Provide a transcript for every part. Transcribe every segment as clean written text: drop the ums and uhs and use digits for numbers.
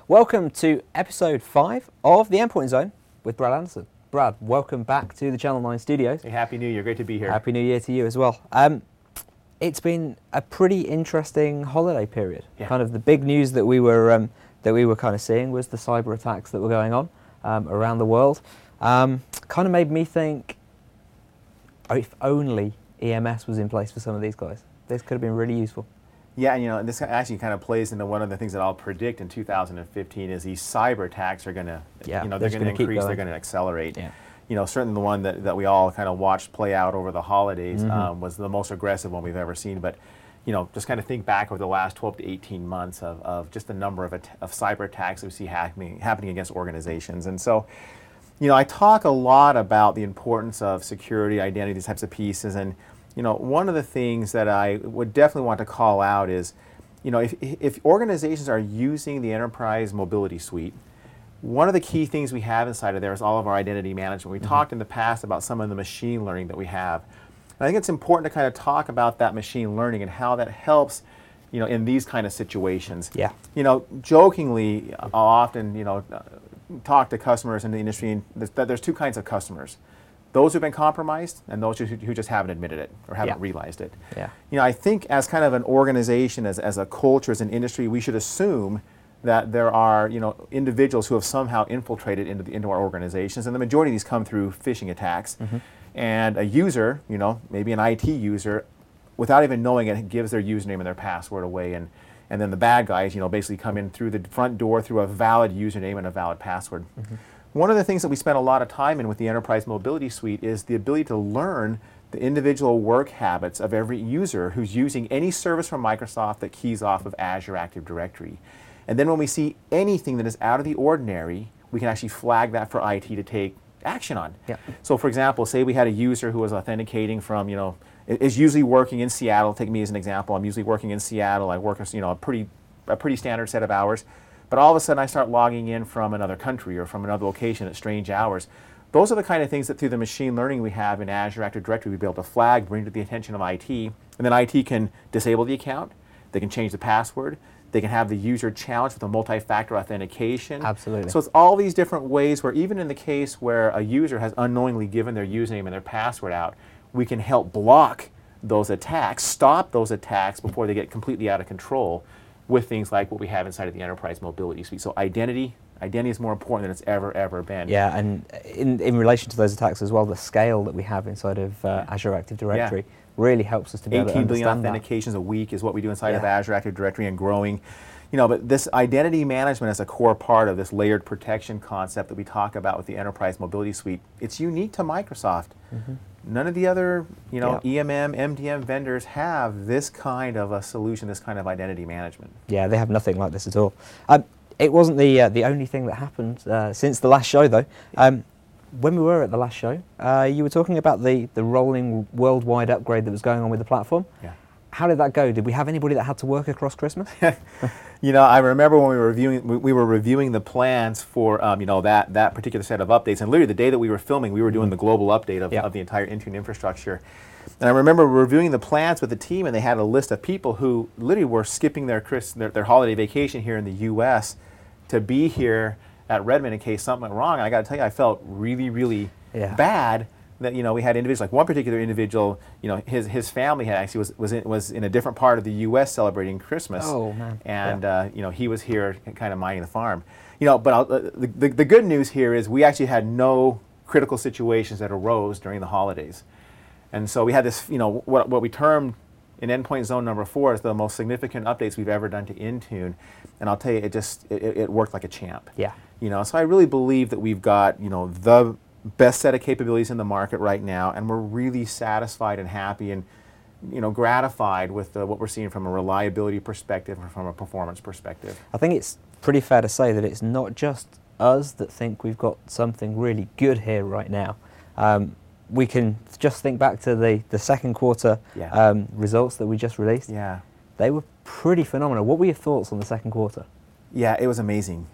Welcome to episode 5 of the Endpoint Zone with Brad Anderson. Brad, welcome back to the Channel 9 studios. Hey, Happy New Year. Great to be here. Happy New Year to you as well. It's been a pretty interesting holiday period. Yeah. Kind of the big news that we were kind of seeing was the cyber attacks that were going on around the world. Kind of made me think, if only EMS was in place for some of these guys. This could have been really useful. Yeah, and this actually kind of plays into one of the things that I'll predict in 2015 is these cyber attacks are going to, they're going to increase, they're going to accelerate. Yeah. Certainly the one that we all kind of watched play out over the holidays was the most aggressive one we've ever seen. But, just kind of think back over the last 12 to 18 months of just the number of cyber attacks that we see happening against organizations. And so, I talk a lot about the importance of security, identity, these types of pieces. And, one of the things that I would definitely want to call out is, if organizations are using the Enterprise Mobility Suite, one of the key things we have inside of there is all of our identity management. We talked in the past about some of the machine learning that we have. And I think it's important to kind of talk about that machine learning and how that helps, in these kind of situations. Yeah. Jokingly, I'll often, talk to customers in the industry, and there's two kinds of customers. Those who've been compromised and those who just haven't admitted it or haven't realized it. Yeah. I think as kind of an organization, as a culture, as an industry, we should assume that there are individuals who have somehow infiltrated into our organizations, and the majority of these come through phishing attacks. And a user, maybe an IT user, without even knowing it, gives their username and their password away, and then the bad guys, basically come in through the front door through a valid username and a valid password. One of the things that we spend a lot of time in with the Enterprise Mobility Suite is the ability to learn the individual work habits of every user who's using any service from Microsoft that keys off of Azure Active Directory. And then when we see anything that is out of the ordinary, we can actually flag that for IT to take action on. Yeah. So for example, say we had a user who was authenticating from, is usually working in Seattle. Take me as an example. I'm usually working in Seattle. I work a pretty standard set of hours. But all of a sudden I start logging in from another country or from another location at strange hours. Those are the kind of things that through the machine learning we have in Azure Active Directory, we'd be able to flag, bring to the attention of IT, and then IT can disable the account, they can change the password, they can have the user challenged with a multi-factor authentication. Absolutely. So it's all these different ways where even in the case where a user has unknowingly given their username and their password out, we can help block those attacks, stop those attacks before they get completely out of control with things like what we have inside of the Enterprise Mobility Suite. So identity is more important than it's ever been. Yeah, and in relation to those attacks as well, the scale that we have inside of Azure Active Directory really helps us to be able to 18 billion understand authentications a week is what we do inside of Azure Active Directory and growing. But this identity management is a core part of this layered protection concept that we talk about with the Enterprise Mobility Suite. It's unique to Microsoft. None of the other, EMM, MDM vendors have this kind of a solution, this kind of identity management. Yeah, they have nothing like this at all. It wasn't the only thing that happened since the last show, though. When we were at the last show, you were talking about the rolling worldwide upgrade that was going on with the platform. Yeah. How did that go? Did we have anybody that had to work across Christmas? I remember when we were reviewing the plans for that particular set of updates, and literally the day that we were filming, we were doing the global update of the entire Intune infrastructure. And I remember reviewing the plans with the team, and they had a list of people who literally were skipping their holiday vacation here in the U.S. to be here at Redmond in case something went wrong. And I got to tell you, I felt really bad that we had individuals, like one particular individual, his family had actually was in a different part of the U.S. celebrating Christmas. Oh man! And he was here, kind of minding the farm. But the good news here is we actually had no critical situations that arose during the holidays, and so we had this, what we termed in Endpoint Zone number 4 is the most significant updates we've ever done to Intune, and I'll tell you, it worked like a champ. Yeah. So I really believe that we've got the best set of capabilities in the market right now, and we're really satisfied and happy and gratified with what we're seeing from a reliability perspective and from a performance perspective. I think it's pretty fair to say that it's not just us that think we've got something really good here right now. We can just think back to the second quarter results that we just released. Yeah. They were pretty phenomenal. What were your thoughts on the second quarter? Yeah, it was amazing.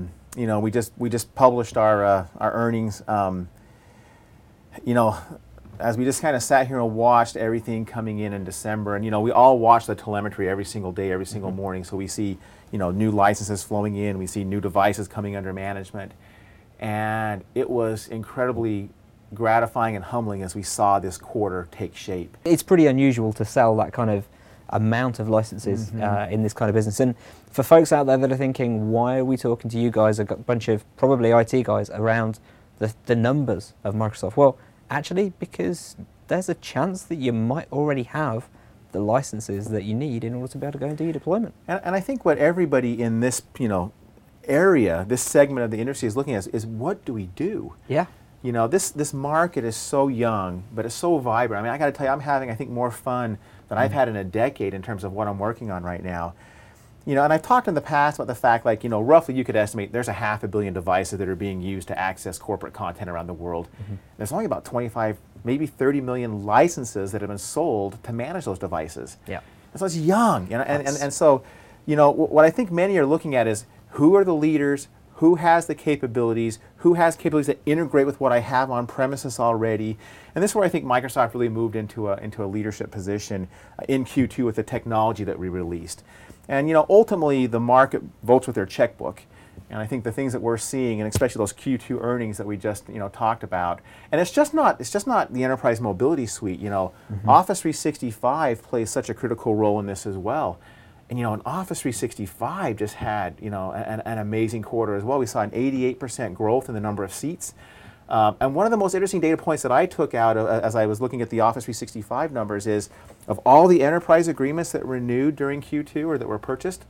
We just published our earnings. as we just kind of sat here and watched everything coming in December, and we all watch the telemetry every single day, every single morning, so we see new licenses flowing in, we see new devices coming under management, and it was incredibly gratifying and humbling as we saw this quarter take shape. It's pretty unusual to sell that kind of amount of licenses in this kind of business. And for folks out there that are thinking, why are we talking to you guys, a bunch of probably IT guys, around the numbers of Microsoft? Well, actually, because there's a chance that you might already have the licenses that you need in order to be able to go and do your deployment. And I think what everybody in this area, this segment of the industry is looking at is what do we do? Yeah. This market is so young, but it's so vibrant. I mean, I got to tell you, I'm having, I think, more fun than I've had in a decade in terms of what I'm working on right now. And I've talked in the past about the fact, like, roughly you could estimate there's 500 million devices that are being used to access corporate content around the world. There's only about 25, maybe 30 million licenses that have been sold to manage those devices. Yeah. And so it's young. And so, what I think many are looking at is who are the leaders, who has the capabilities, who has capabilities that integrate with what I have on premises already. And this is where I think Microsoft really moved into a leadership position in Q2 with the technology that we released. And ultimately the market votes with their checkbook. And I think the things that we're seeing, and especially those Q2 earnings that we just talked about, and it's just not the enterprise mobility suite. Office 365 plays such a critical role in this as well. And and Office 365 just had an amazing quarter as well. We saw an 88% growth in the number of seats. And one of the most interesting data points that I took out as I was looking at the Office 365 numbers is, of all the enterprise agreements that renewed during Q2 or that were purchased,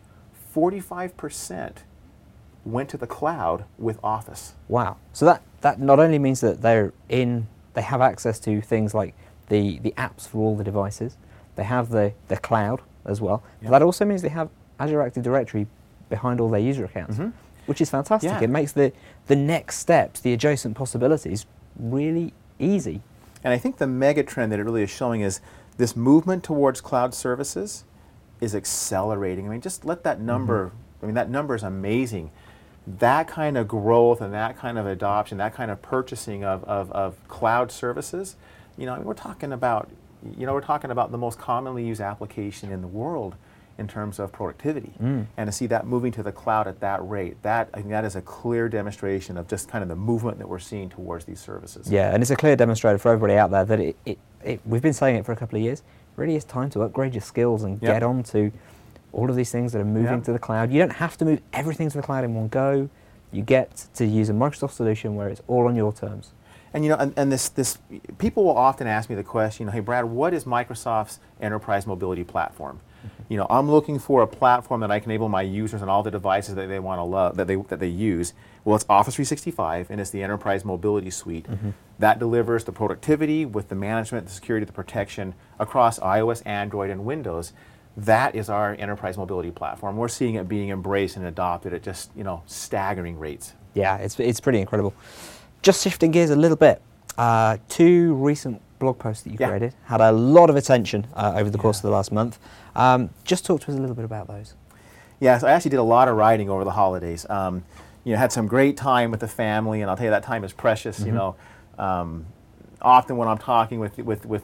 45% went to the cloud with Office. Wow. So that not only means that they have access to things like the apps for all the devices, they have the cloud as well. But that also means they have Azure Active Directory behind all their user accounts, which is fantastic. Yeah. It makes the next steps, the adjacent possibilities, really easy. And I think the mega trend that it really is showing is this movement towards cloud services is accelerating. I mean, just let that number, that number is amazing. That kind of growth and that kind of adoption, that kind of purchasing of cloud services, we're talking about the most commonly used application in the world in terms of productivity. And to see that moving to the cloud at that rate, I think that is a clear demonstration of just kind of the movement that we're seeing towards these services. Yeah, and it's a clear demonstrator for everybody out there that we've been saying it for a couple of years, it really is time to upgrade your skills and get on to all of these things that are moving to the cloud. You don't have to move everything to the cloud in one go. You get to use a Microsoft solution where it's all on your terms. And and this people will often ask me the question, hey Brad, what is Microsoft's enterprise mobility platform? I'm looking for a platform that I can enable my users on all the devices that they want to love, that they use. Well, it's Office 365, and it's the enterprise mobility suite that delivers the productivity with the management, the security, the protection across iOS, Android, and Windows. That is our enterprise mobility platform. We're seeing it being embraced and adopted at just staggering rates. Yeah, it's pretty incredible. Just shifting gears a little bit, 2 recent blog posts that you created had a lot of attention over the course of the last month. Just talk to us a little bit about those. Yeah, so I actually did a lot of writing over the holidays. Had some great time with the family, and I'll tell you that time is precious. Often when I'm talking with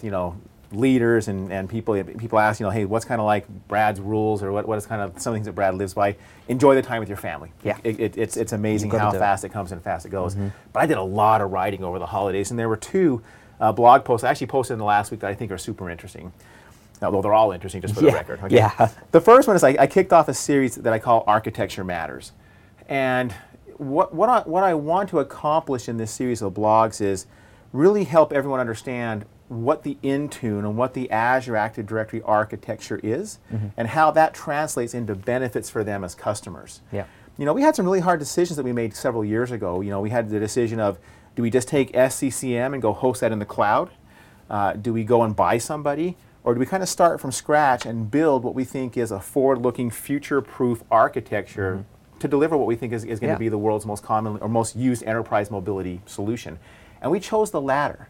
leaders and people ask, hey, what's kind of like Brad's rules, or what is kind of some things that Brad lives by? Enjoy the time with your family. Yeah. It's amazing how fast it comes and fast it goes. But I did a lot of writing over the holidays, and there were 2 blog posts I actually posted in the last week that I think are super interesting. Although they're all interesting, just for the record. Okay? Yeah. The first one is I kicked off a series that I call Architecture Matters. And what I want to accomplish in this series of blogs is really help everyone understand what the Intune and what the Azure Active Directory architecture is, and how that translates into benefits for them as customers. Yeah. We had some really hard decisions that we made several years ago. We had the decision of, do we just take SCCM and go host that in the cloud? Do we go and buy somebody? Or do we kind of start from scratch and build what we think is a forward-looking, future-proof architecture to deliver what we think is going to be the world's most commonly or most used enterprise mobility solution? And we chose the latter.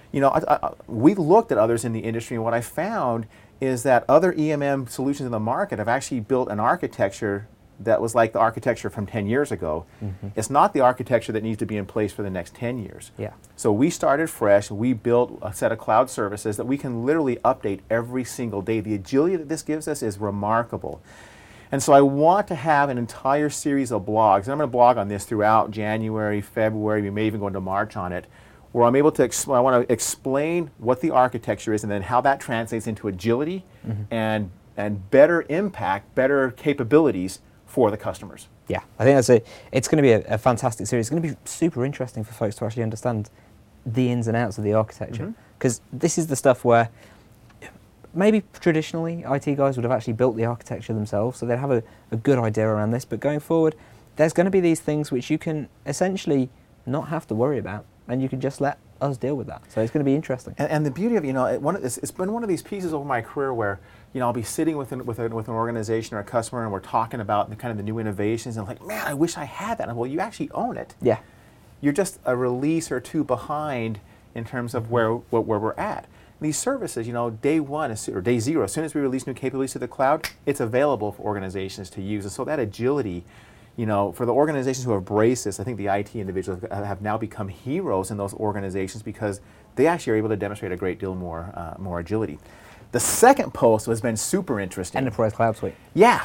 We looked at others in the industry, and what I found is that other EMM solutions in the market have actually built an architecture that was like the architecture from 10 years ago. It's not the architecture that needs to be in place for the next 10 years. Yeah. So we started fresh. We built a set of cloud services that we can literally update every single day. The agility that this gives us is remarkable. And so I want to have an entire series of blogs, and I'm going to blog on this throughout January, February, we may even go into March on it, where I'm able to, I want to explain what the architecture is and then how that translates into agility and better impact, better capabilities for the customers. Yeah, I think it's going to be a fantastic series. It's going to be super interesting for folks to actually understand the ins and outs of the architecture, because this is the stuff where maybe traditionally IT guys would have actually built the architecture themselves, so they'd have a good idea around this, but going forward, there's going to be these things which you can essentially not have to worry about, and you can just let us deal with that. So it's going to be interesting. And the beauty of, it's been one of these pieces over my career where, I'll be sitting with an organization or a customer and we're talking about the new innovations and like, man, I wish I had that. And well, you actually own it. Yeah. You're just a release or two behind in terms of where we're at. These services, day one or day zero, as soon as we release new capabilities to the cloud, it's available for organizations to use. And so that agility, for the organizations who embrace this, I think the IT individuals have now become heroes in those organizations because they actually are able to demonstrate a great deal more agility. The second post has been super interesting. Enterprise Cloud Suite. Yeah.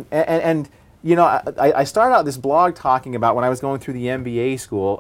I started out this blog talking about when I was going through the MBA school.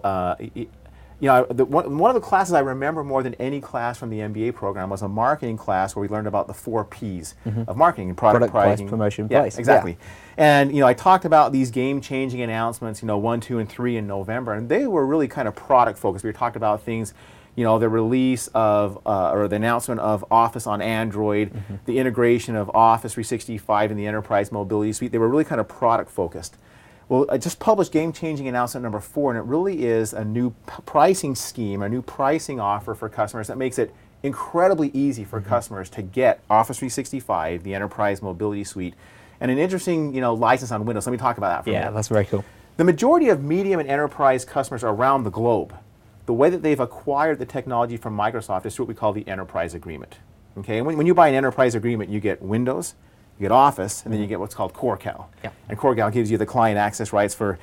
One of the classes I remember more than any class from the MBA program was a marketing class where we learned about the 4 Ps of marketing: product, price, promotion, place. Exactly. Yeah. And I talked about these game-changing announcements, 1, 2, and 3 in November, and they were really kind of product focused. We talked about things, the release of or the announcement of Office on Android, the integration of Office 365 in the Enterprise Mobility Suite. They were really kind of product focused. Well, I just published game-changing announcement number 4, and it really is a new pricing scheme, a new pricing offer for customers that makes it incredibly easy for customers to get Office 365, the Enterprise Mobility Suite, and an interesting, license on Windows. Let me talk about that for a minute. Yeah, that's very cool. The majority of medium and enterprise customers around the globe, the way that they've acquired the technology from Microsoft is through what we call the Enterprise Agreement. Okay, and when you buy an Enterprise Agreement, you get Windows, you get Office, and then you get what's called CoreCal. Yeah. And CoreCal gives you the client access rights for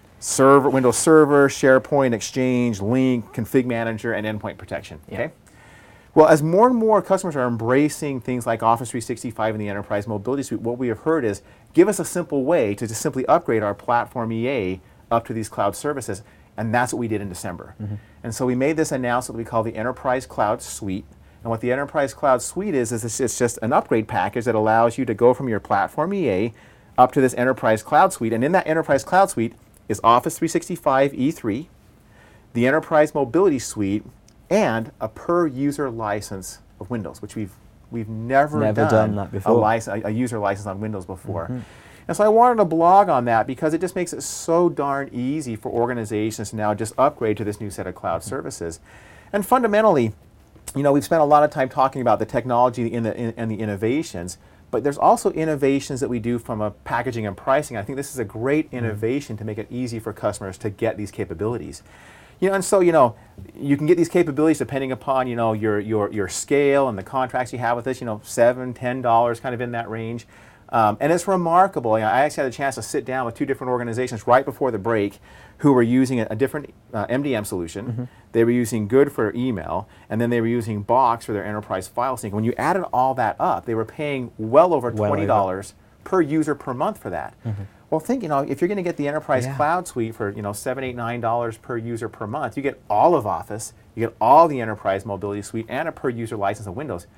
Windows Server, SharePoint, Exchange, Lync, Config Manager, and Endpoint Protection. Yeah. Okay. Well, as more and more customers are embracing things like Office 365 and the Enterprise Mobility Suite, what we have heard is, give us a simple way to just simply upgrade our platform EA up to these cloud services, and that's what we did in December. And so we made this announcement we call the Enterprise Cloud Suite. And what the Enterprise Cloud Suite is it's just an upgrade package that allows you to go from your platform EA up to this Enterprise Cloud Suite. And in that Enterprise Cloud Suite is Office 365 E3, the Enterprise Mobility Suite, and a per-user license of Windows, which we've never done that before. A user license on Windows before. And so I wanted to blog on that because it just makes it so darn easy for organizations to now just upgrade to this new set of cloud services. And fundamentally, we've spent a lot of time talking about the technology and the innovations, but there's also innovations that we do from a packaging and pricing. I think this is a great innovation to make it easy for customers to get these capabilities. And so, you can get these capabilities depending upon, your scale and the contracts you have with this, $7, $10, kind of in that range. And it's remarkable. I actually had a chance to sit down with 2 different organizations right before the break who were using a different MDM solution. They were using Good for email, and then they were using Box for their enterprise file sync. When you added all that up, they were paying well over $20 per user per month for that. Well, think, if you're going to get the Enterprise Cloud Suite for, $7, $8, $9 per user per month, you get all of Office, you get all the Enterprise Mobility Suite, and a per user license of Windows.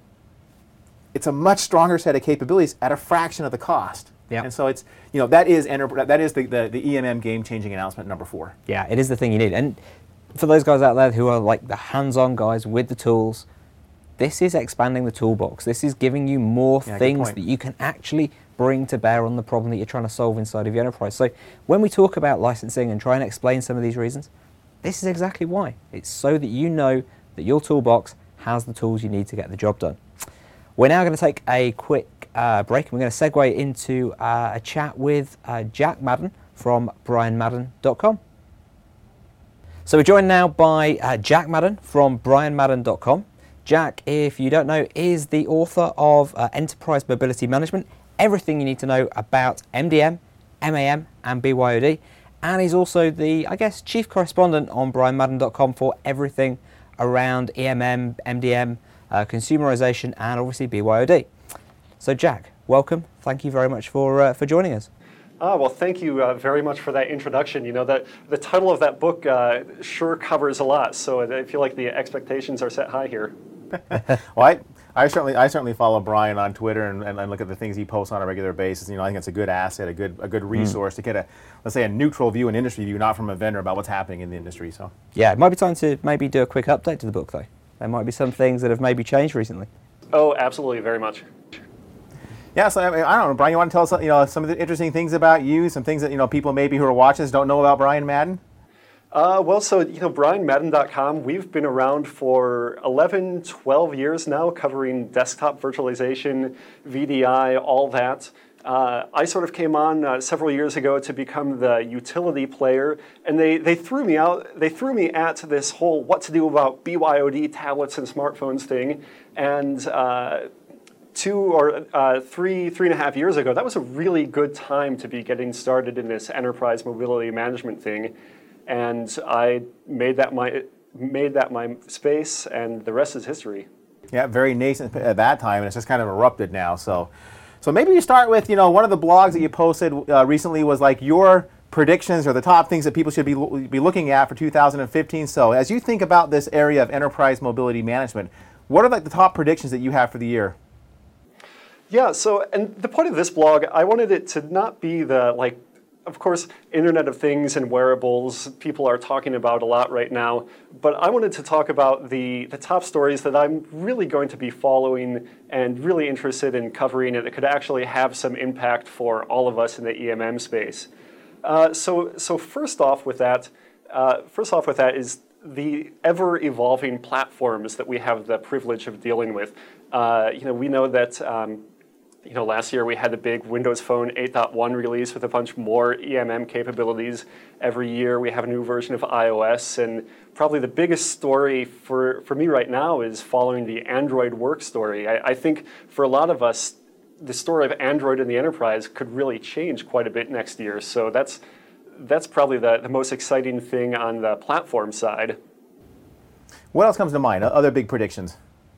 It's a much stronger set of capabilities at a fraction of the cost. Yeah. And so it's, that is the EMM game-changing announcement number 4. Yeah, it is the thing you need. And for those guys out there who are like the hands-on guys with the tools, this is expanding the toolbox. This is giving you more things that you can actually bring to bear on the problem that you're trying to solve inside of your enterprise. So when we talk about licensing and try and explain some of these reasons, this is exactly why. It's so that you know that your toolbox has the tools you need to get the job done. We're now going to take a quick break, and we're going to segue into a chat with Jack Madden from brianmadden.com. So we're joined now by Jack Madden from brianmadden.com. Jack, if you don't know, is the author of Enterprise Mobility Management, everything you need to know about MDM, MAM and BYOD. And he's also the, I guess, chief correspondent on brianmadden.com for everything around EMM, MDM, consumerization, and obviously BYOD. So Jack, welcome. Thank you very much for joining us. Well, thank you very much for that introduction. You know, the title of that book sure covers a lot, so I feel like the expectations are set high here. Well, I certainly follow Brian on Twitter and look at the things he posts on a regular basis. You know, I think it's a good asset, a good resource to get let's say a neutral view, an industry view, not from a vendor, about what's happening in the industry. So yeah, it might be time to maybe do a quick update to the book, though. There might be some things that have maybe changed recently. Oh, absolutely, very much. Yeah, so I don't know, Brian, you want to tell us some of the interesting things about you, some things that people maybe who are watching this don't know about Brian Madden? Well, so, BrianMadden.com, we've been around for 11, 12 years now, covering desktop virtualization, VDI, all that. I sort of came on several years ago to become the utility player, and they threw me at this whole what to do about BYOD tablets and smartphones thing, and 3.5 years ago, that was a really good time to be getting started in this enterprise mobility management thing. And I made that my space, and the rest is history. Yeah, very nascent at that time, and it's just kind of erupted now. So maybe you start with, one of the blogs that you posted recently was like your predictions or the top things that people should be looking at for 2015. So as you think about this area of enterprise mobility management, what are like the top predictions that you have for the year? Yeah, so, and the point of this blog, I wanted it to not be the, of course, Internet of Things and wearables, people are talking about a lot right now, but I wanted to talk about the top stories that I'm really going to be following and really interested in covering, and that could actually have some impact for all of us in the EMM space. So first off with that is the ever-evolving platforms that we have the privilege of dealing with. We know that last year we had the big Windows Phone 8.1 release with a bunch more EMM capabilities. Every year we have a new version of iOS, and probably the biggest story for me right now is following the Android work story. I think for a lot of us, the story of Android in the enterprise could really change quite a bit next year. So that's probably the most exciting thing on the platform side. What else comes to mind? Other big predictions?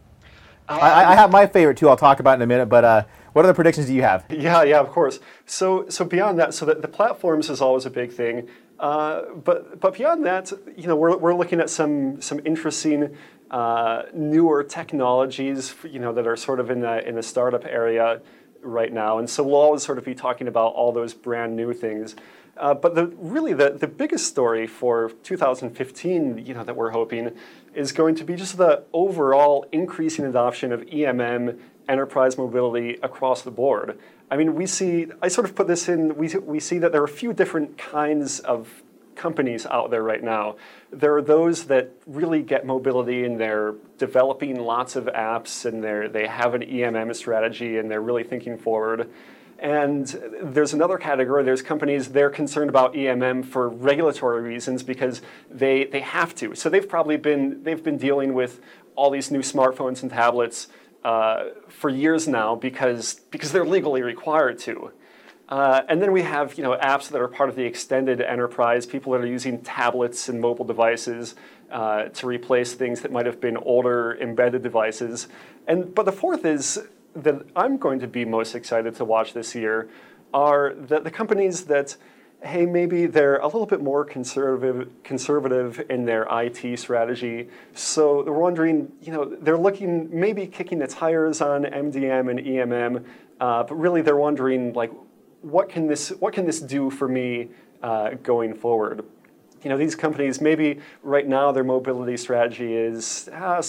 I have my favorite too. I'll talk about in a minute, but what other predictions do you have? Yeah, of course. So beyond that, so the platforms is always a big thing. But beyond that, we're looking at some interesting newer technologies, that are sort of in the startup area right now, and so we'll always sort of be talking about all those brand new things. But the biggest story for 2015, that we're hoping, is going to be just the overall increasing adoption of EMM, enterprise mobility, across the board. I mean, I sort of put this in, we see that there are a few different kinds of companies out there right now. There are those that really get mobility and they're developing lots of apps and they have an EMM strategy and they're really thinking forward. And there's another category, there's companies, they're concerned about EMM for regulatory reasons because they have to. So they've been dealing with all these new smartphones and tablets for years now because they're legally required to. And then we have apps that are part of the extended enterprise, people that are using tablets and mobile devices to replace things that might have been older embedded devices. But the fourth is that I'm going to be most excited to watch this year are the companies that, hey, maybe they're a little bit more conservative in their IT strategy. So they're wondering, they're looking, maybe kicking the tires on MDM and EMM, but really they're wondering, what can this do for me going forward? These companies, maybe right now their mobility strategy is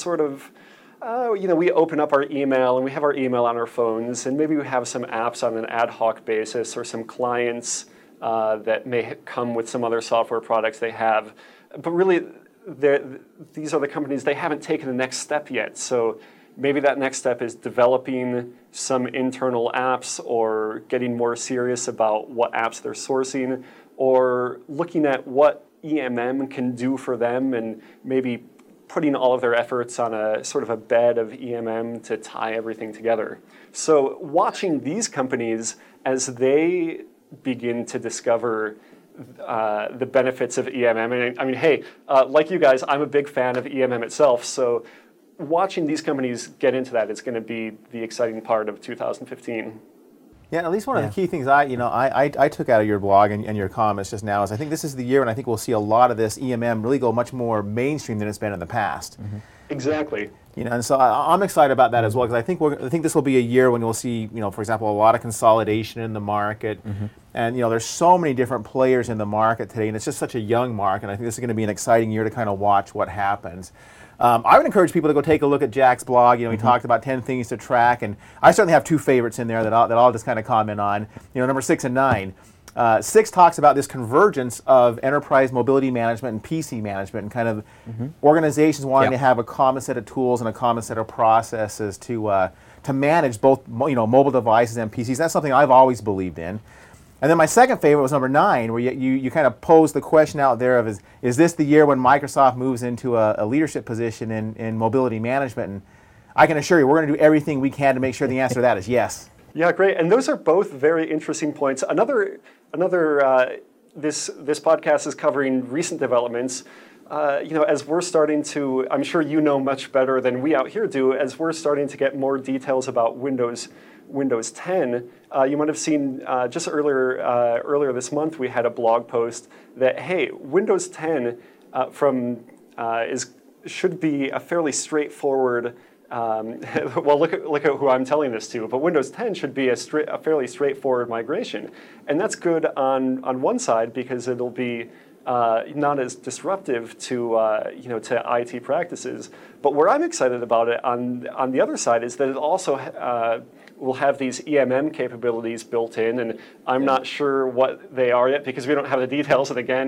we open up our email and we have our email on our phones, and maybe we have some apps on an ad hoc basis or some clients that may come with some other software products they have. But really, these are the companies, they haven't taken the next step yet. So maybe that next step is developing some internal apps or getting more serious about what apps they're sourcing or looking at what EMM can do for them and maybe putting all of their efforts on a sort of a bed of EMM to tie everything together. So watching these companies as they begin to discover the benefits of EMM. And I mean, hey, like you guys, I'm a big fan of EMM itself, so watching these companies get into that is going to be the exciting part of 2015. Yeah, at least one of the key things I took out of your blog and your comments just now is I think this is the year when I think we'll see a lot of this EMM really go much more mainstream than it's been in the past. Mm-hmm. Exactly. And so I'm excited about that as well, because I think this will be a year when you'll see, for example, a lot of consolidation in the market. Mm-hmm. And there's so many different players in the market today, and it's just such a young market. I think this is going to be an exciting year to kind of watch what happens. I would encourage people to go take a look at Jack's blog. He talked about 10 things to track, and I certainly have two favorites in there that I'll just kind of comment on. Number 6 and 9. 6 talks about this convergence of enterprise mobility management and PC management, and kind of organizations wanting to have a common set of tools and a common set of processes to manage both mobile devices and PCs. That's something I've always believed in. And then my second favorite was number 9, where you kind of pose the question out there of is this the year when Microsoft moves into a leadership position in mobility management? And I can assure you we're going to do everything we can to make sure the answer to that is yes. Yeah, great. And those are both very interesting points. Another this podcast is covering recent developments. As we're starting to, I'm sure you know much better than we out here do, as we're starting to get more details about Windows 10. You might have seen just earlier this month we had a blog post that, hey, Windows 10 should be a fairly straightforward. Well, look at who I'm telling this to. But Windows 10 should be a fairly straightforward migration, and that's good on one side because it'll be not as disruptive to IT practices. But where I'm excited about it on the other side is that it also will have these EMM capabilities built in, and I'm not sure what they are yet because we don't have the details. And again,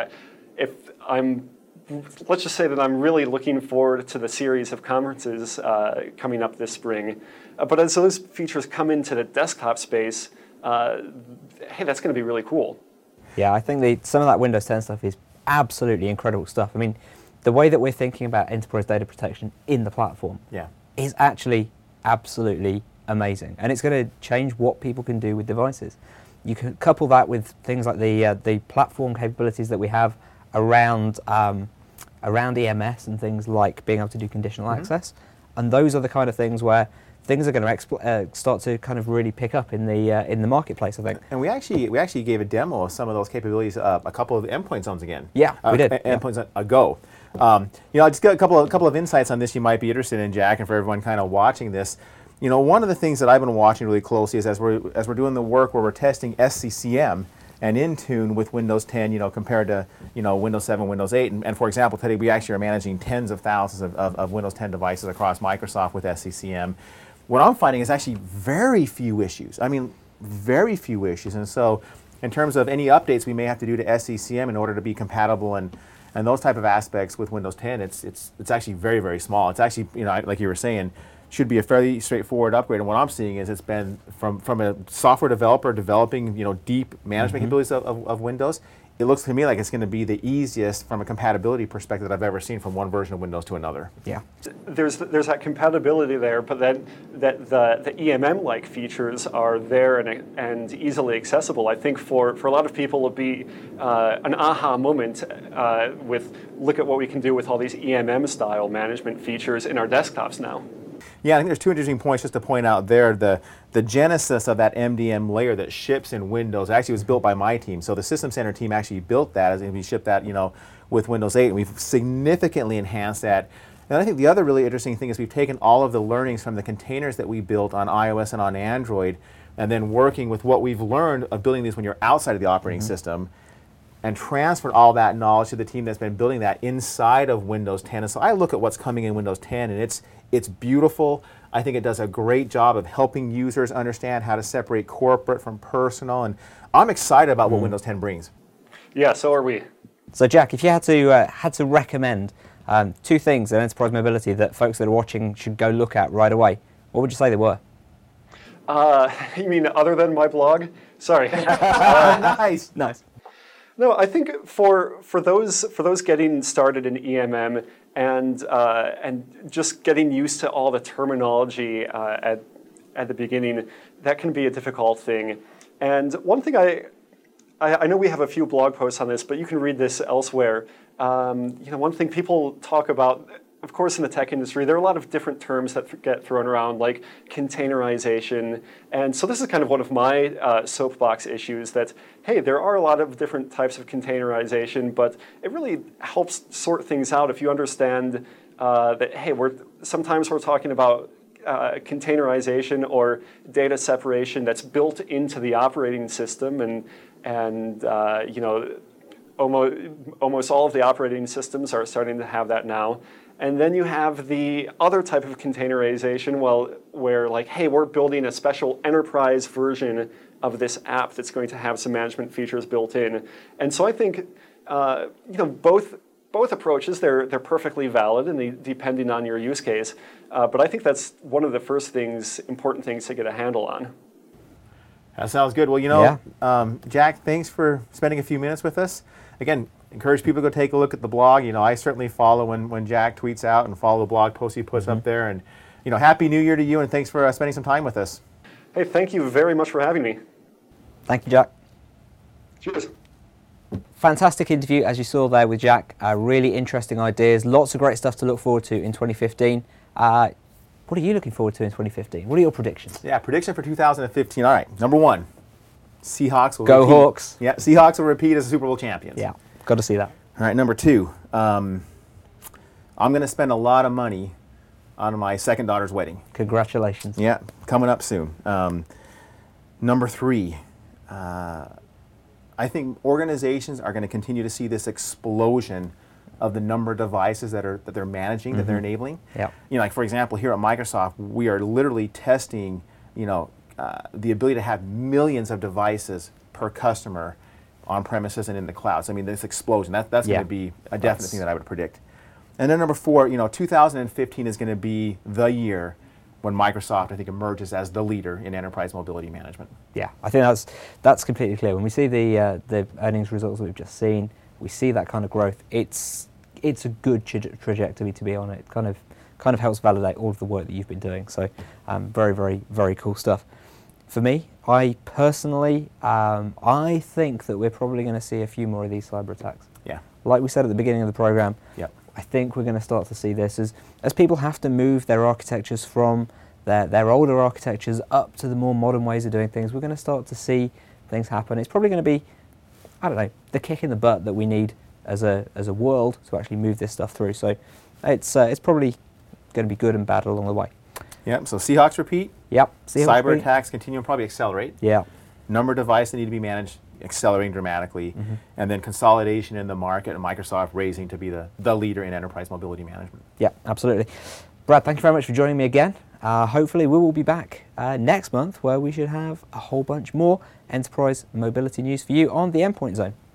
let's just say that I'm really looking forward to the series of conferences coming up this spring. But as those features come into the desktop space, hey, that's going to be really cool. Yeah, I think some of that Windows 10 stuff is absolutely incredible stuff. I mean, the way that we're thinking about enterprise data protection in the platform is actually absolutely amazing. And it's going to change what people can do with devices. You can couple that with things like the platform capabilities that we have around EMS and things like being able to do conditional access. And those are the kind of things where things are going to start to kind of really pick up in the marketplace, I think. And we actually gave a demo of some of those capabilities a couple of endpoint zones again. Yeah, we did. Endpoints ago. I just got a couple of insights on this you might be interested in, Jack, and for everyone kind of watching this. One of the things that I've been watching really closely is as we're doing the work where we're testing SCCM and Intune with Windows 10, compared to Windows 7, Windows 8, and for example, today we actually are managing tens of thousands of Windows 10 devices across Microsoft with SCCM. What I'm finding is actually very few issues. I mean, very few issues. And so, in terms of any updates we may have to do to SCCM in order to be compatible and those type of aspects with Windows 10, it's actually very, very small. It's actually, like you were saying, should be a fairly straightforward upgrade. And what I'm seeing is it's been from a software developer developing, deep management capabilities of Windows. It looks to me like it's going to be the easiest from a compatibility perspective that I've ever seen from one version of Windows to another. Yeah. There's that compatibility there, but then the EMM-like features are there and easily accessible. I think for a lot of people it'll be an aha moment with look at what we can do with all these EMM-style management features in our desktops now. Yeah, I think there's two interesting points just to point out there. The genesis of that MDM layer that ships in Windows actually was built by my team. So the System Center team actually built that, and we shipped that, with Windows 8, and we've significantly enhanced that. And I think the other really interesting thing is we've taken all of the learnings from the containers that we built on iOS and on Android, and then working with what we've learned of building these when you're outside of the operating system, and transferred all that knowledge to the team that's been building that inside of Windows 10. And so I look at what's coming in Windows 10, and it's beautiful. I think it does a great job of helping users understand how to separate corporate from personal, and I'm excited about what Windows 10 brings. Yeah, so are we. So Jack, if you had to recommend two things in enterprise mobility that folks that are watching should go look at right away, what would you say they were? You mean other than my blog? Sorry. Nice. No, I think for those getting started in EMM and just getting used to all the terminology at the beginning, that can be a difficult thing. And one thing I know we have a few blog posts on this, but you can read this elsewhere. One thing people talk about, of course, in the tech industry, there are a lot of different terms that get thrown around, like containerization. And so this is kind of one of my soapbox issues that, hey, there are a lot of different types of containerization, but it really helps sort things out if you understand that, hey, sometimes we're talking about containerization or data separation that's built into the operating system, and almost all of the operating systems are starting to have that now. And then you have the other type of containerization, where like, hey, we're building a special enterprise version of this app that's going to have some management features built in. And so I think both approaches, they're perfectly valid and depending on your use case. But I think that's one of the first important things to get a handle on. That sounds good. Well, Jack, thanks for spending a few minutes with us. Again, encourage people to go take a look at the blog. I certainly follow when Jack tweets out and follow the blog posts he puts up there. And, Happy New Year to you, and thanks for spending some time with us. Hey, thank you very much for having me. Thank you, Jack. Cheers. Fantastic interview, as you saw there with Jack. Really interesting ideas. Lots of great stuff to look forward to in 2015. What are you looking forward to in 2015? What are your predictions? Yeah, prediction for 2015. All right, number one, Seahawks will Go repeat. Hawks. Yeah, Seahawks will repeat as the Super Bowl champions. Yeah, got to see that. All right, number two, I'm going to spend a lot of money on my second daughter's wedding. Congratulations. Yeah, coming up soon. Number three, I think organizations are going to continue to see this explosion of the number of devices that they're managing, that they're enabling. Yeah. Like for example, here at Microsoft, we are literally testing, the ability to have millions of devices per customer on premises and in the cloud. So I mean, this explosion, that's going to be a definite thing that I would predict. And then number four, 2015 is going to be the year when Microsoft, I think, emerges as the leader in enterprise mobility management. Yeah, I think that's completely clear. When we see the earnings results that we've just seen, we see that kind of growth. It's a good trajectory to be on. It kind of helps validate all of the work that you've been doing. So, very, very, very cool stuff. For me, I personally, I think that we're probably going to see a few more of these cyber attacks. Yeah. Like we said at the beginning of the program. Yep. I think we're going to start to see this as people have to move their architectures from their older architectures up to the more modern ways of doing things. We're going to start to see things happen. It's probably going to be, I don't know, the kick in the butt that we need as a world to actually move this stuff through. So it's probably going to be good and bad along the way. Yep. So Seahawks repeat. Yep. Cyber attacks continue and probably accelerate. Yeah. Number of devices that need to be managed accelerating dramatically, and then consolidation in the market and Microsoft raising to be the leader in enterprise mobility management. Yeah, absolutely. Brad, thank you very much for joining me again. Hopefully we will be back next month where we should have a whole bunch more enterprise mobility news for you on the Endpoint Zone.